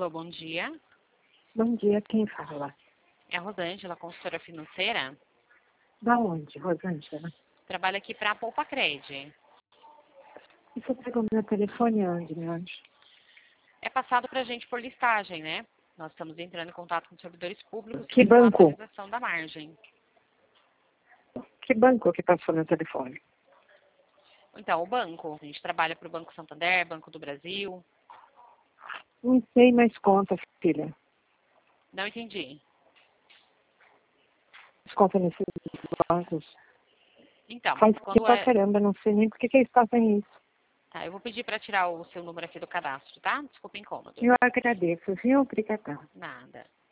Alô, bom dia. Bom dia, quem fala? É a Rosângela, consultora financeira. Da onde, Rosângela? Trabalho aqui para a Poupa Cred. E você pegou meu telefone onde, meu anjo? É passado para a gente por listagem, né? Nós estamos entrando em contato com servidores públicos Que com a banco? atualização da margem. Que banco que passou meu telefone? Então, o banco. A gente trabalha para o Banco Santander, Banco do Brasil. Não sei mais conta, filha. Não entendi. Desconta nesses bancos. Então, Faz que quando pra é... caramba, não sei nem por que eles fazem isso. Tá, eu vou pedir para tirar o seu número aqui do cadastro, tá? Desculpa o incômodo. Eu agradeço, viu? Obrigada. Nada.